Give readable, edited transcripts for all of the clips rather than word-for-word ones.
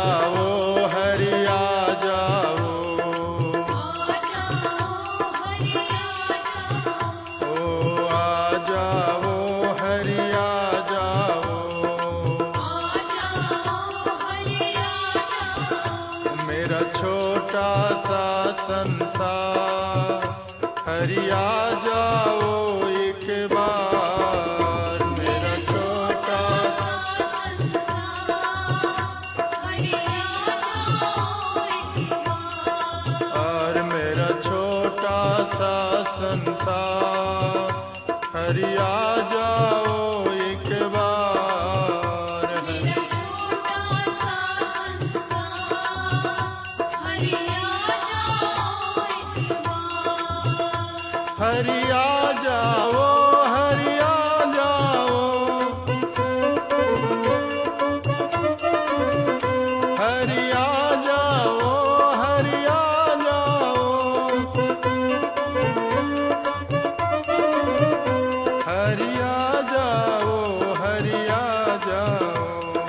जाओ हरि आ जाओ, ओ आ जाओ हरि आ जाओ, मेरा छोटा सा संसार हरि आ जाओ एक बार, मेरा छोटा सा और मेरा छोटा सा संसार हरि आ जाओ एक बार, हरि आ जाओ हरि आ जाओ, हरि आ जाओ हरि आ जाओ, हरि आ जाओ हरि आ जाओ,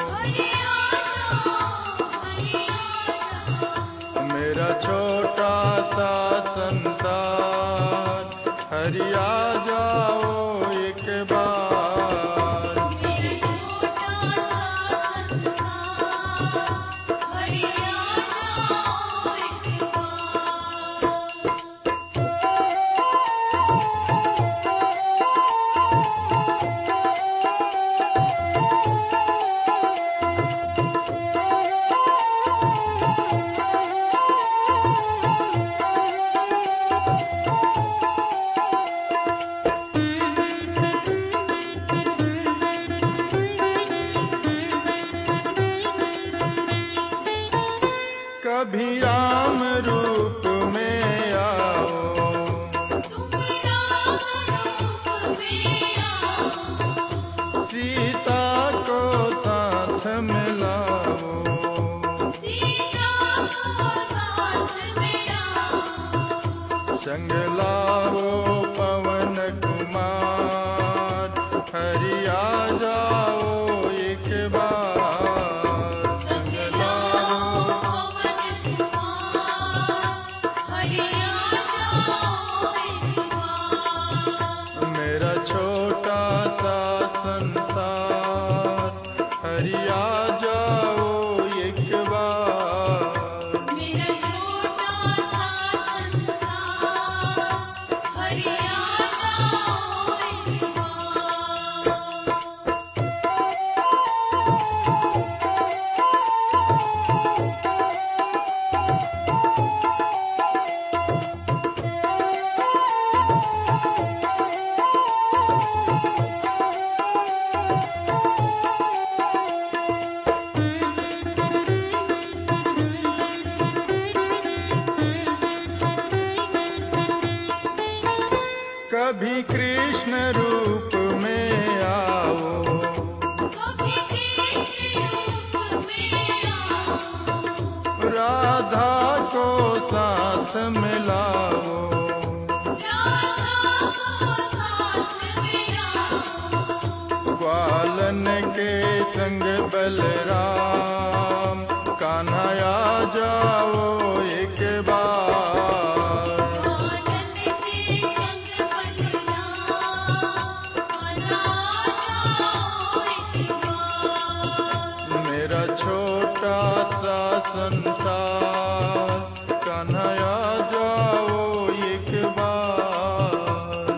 मेरा छोटा सा संसार हरि आ जाओ एक बार, कभी राम रूप में आओ, सीता को साथ मिलाओ, संग लाओ पवन कुमार हरि आ जाओ एक बार, संग लाओ मेरा छोटा सा संसार हरि आ जाओ एक बार, कभी कृष्ण रूप में आओ, राधा को साथ मिलाओ, ग्वालन के संग बलराम कान्हा आ जाओ एक बार, मेरा छोटा सा संसार कान्हा आ जाओ एक बार,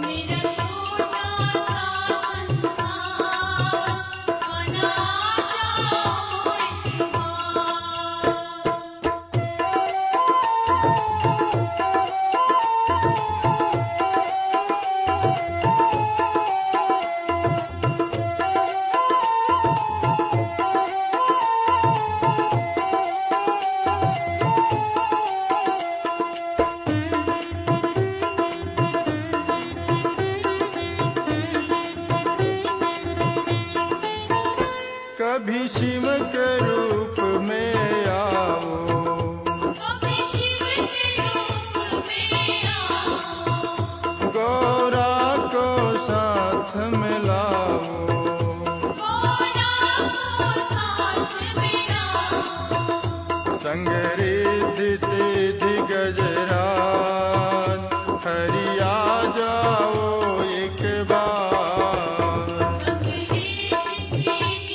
संग रिद्धि सिद्धि गजराज, हरि आ जाओ एक बार। संग रिद्धि सिद्धि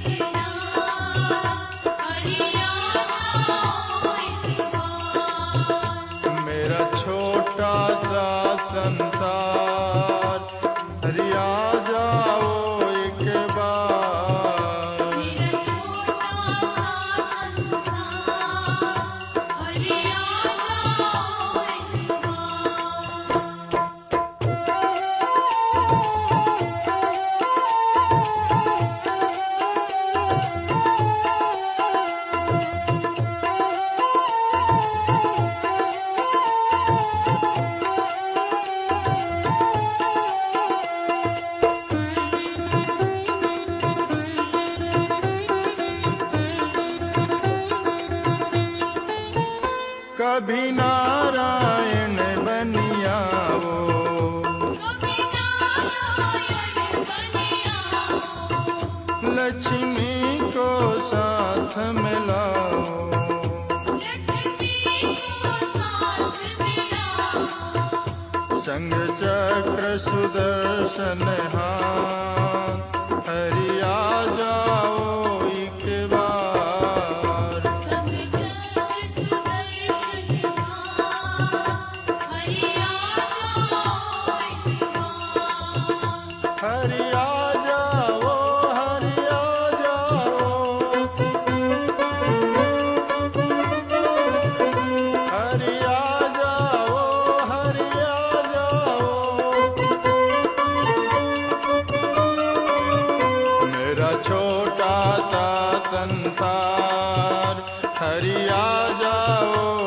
गजराज, हरि आ जाओ एक बार। मेरा छोटा सा संसार, हरि आ जाओ एक बार। मेरा छोटा सा संसार, हरि आ जाओ एक बार। कभी नारायण बनियाओ, कभी नारायण बनियाओ, लक्ष्मी को साथ मिलाओ। लक्ष्मी को साथ मिलाओ। संग चक्र सुदर्शन हाथ, हरि आ जाओ एक बार। संग चक्र सुदर्शन हाथ, हरि आ जाओ एक बार। हरि आ जाओ, हरि आ जाओ, हरि आ जाओ, हरि आ जाओ। मेरा छोटा सा संसार, हरि आ जाओ